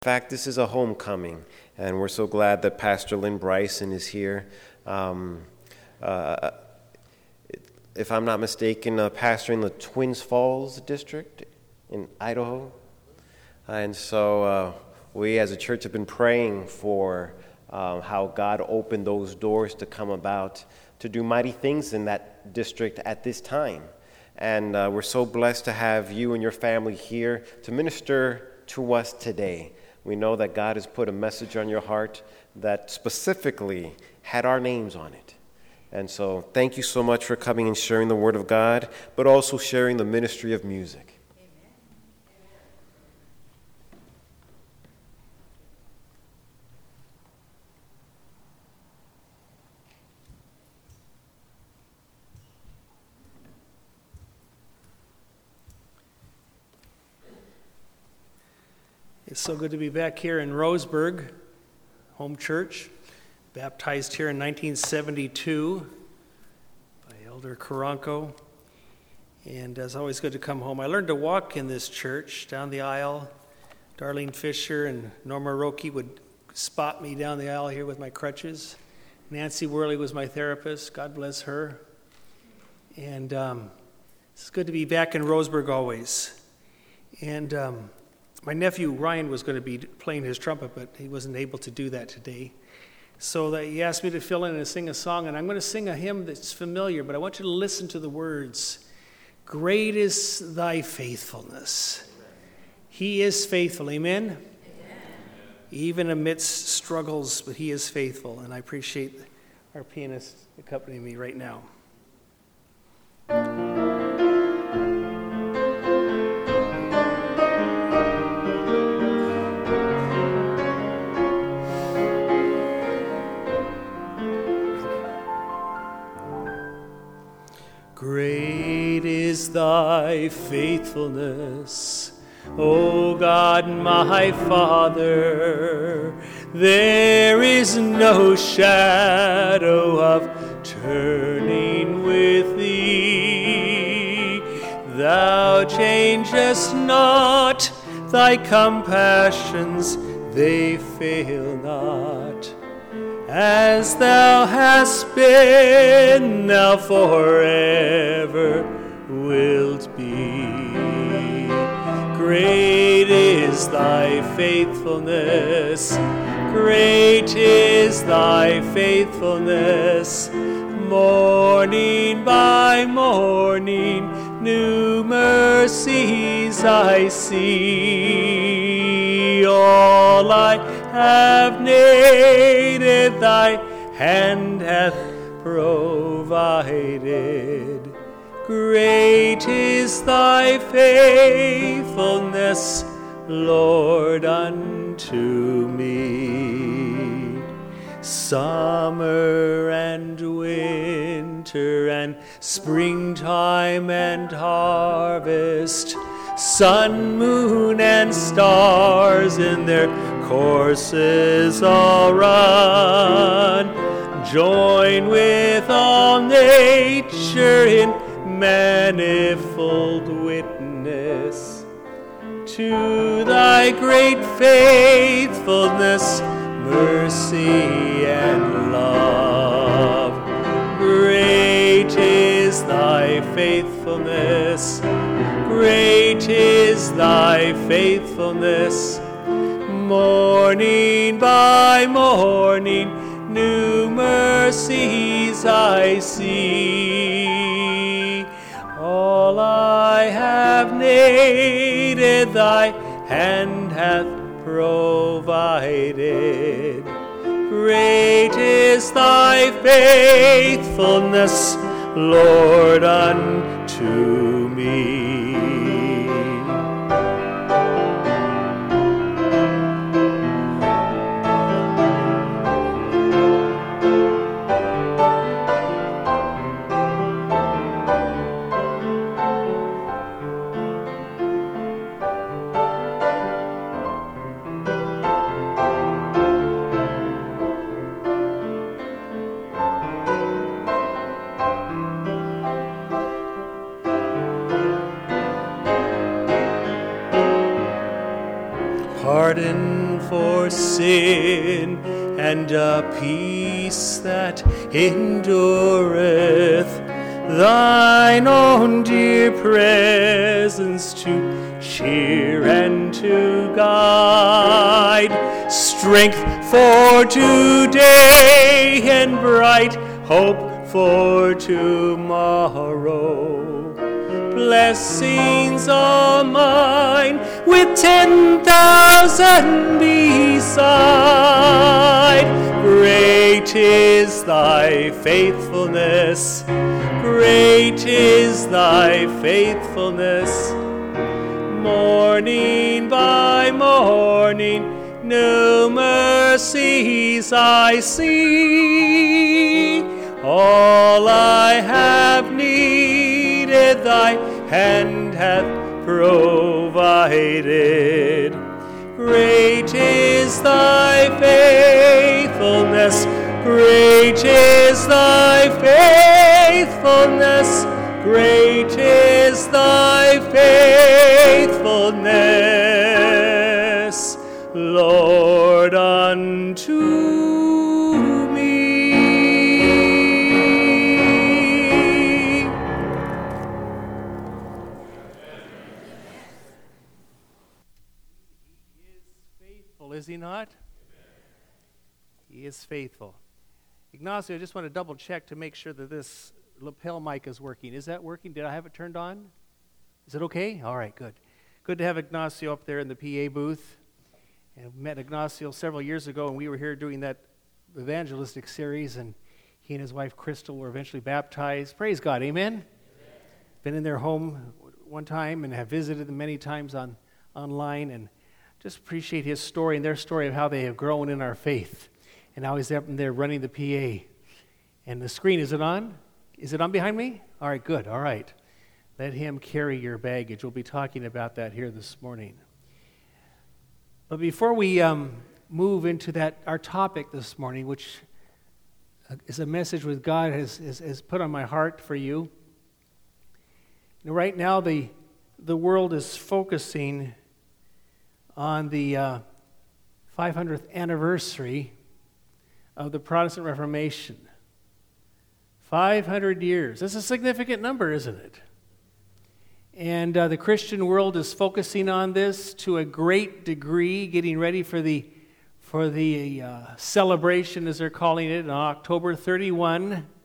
In fact, this is a homecoming, and we're so glad that Pastor Lynn Bryson is here. If I'm not mistaken, pastoring the Twins Falls district in Idaho. And so we as a church have been praying for how God opened those doors to come about, to do mighty things in that district at this time. And we're so blessed to have you and your family here to minister to us today. We know that God has put a message on your heart that specifically had our names on it. And so thank you so much for coming and sharing the Word of God, but also sharing the ministry of music. It's so good to be back here in Roseburg, home church, baptized here in 1972 by Elder Karanko. And it's always good to come home. I learned to walk in this church down the aisle. Darlene Fisher and Norma Roki would spot me down the aisle here with my crutches. Nancy Worley was my therapist. God bless her. And it's good to be back in Roseburg always. And my nephew Ryan was going to be playing his trumpet, but he wasn't able to do that today. So he asked me to fill in and sing a song, and I'm going to sing a hymn that's familiar, but I want you to listen to the words. Great is thy faithfulness. He is faithful, amen? Amen. Even amidst struggles, but he is faithful, and I appreciate our pianist accompanying me right now. Great is thy faithfulness, O God my Father. There is no shadow of turning with thee. Thou changest not, thy compassions, they fail not. As thou hast been, thou forever wilt be. Great is thy faithfulness, great is thy faithfulness. Morning by morning, new mercies I see. All I have needed, thy hand hath provided. Great is thy faithfulness, Lord, unto me. Summer and winter and springtime and harvest, sun, moon, and stars in their courses all run. Join with all nature in manifold witness to thy great faithfulness, mercy, and love. Great is thy faithfulness, great is thy faithfulness. Morning by morning, new mercies I see. All I have needed, thy hand hath provided. Great is thy faithfulness, Lord, unto me. for sin, and a peace that endureth. Thine own dear presence to cheer and to guide, strength for today and bright hope for tomorrow. Blessings all mine with 10,000 beside. Great is thy faithfulness, great is thy faithfulness. Morning by morning, new mercies I see. All I have needed, thy hand hath provided. Great is thy faithfulness, great is thy faithfulness, great is thy faithfulness, Lord, unto me. He is faithful, is he not? He is faithful. Ignacio, I just want to double check to make sure that this lapel mic is working. Is that working? Did I have it turned on? Is it okay? All right, good. Good to have Ignacio up there in the PA booth. And we met Ignacio several years ago, and we were here doing that evangelistic series, and he and his wife Crystal were eventually baptized. Praise God, amen? Amen. Been in their home one time and have visited them many times online, and just appreciate his story and their story of how they have grown in our faith. And now he's up there running the PA. And the screen, is it on? Is it on behind me? All right, good. All right. Let him carry your baggage. We'll be talking about that here this morning. But before we move into our topic this morning, which is a message that God has put on my heart for you. Right now, the world is focusing on the 500th anniversary of the Protestant Reformation. 500 years. That's a significant number, isn't it? And the Christian world is focusing on this to a great degree, getting ready for the celebration, as they're calling it, on October 31,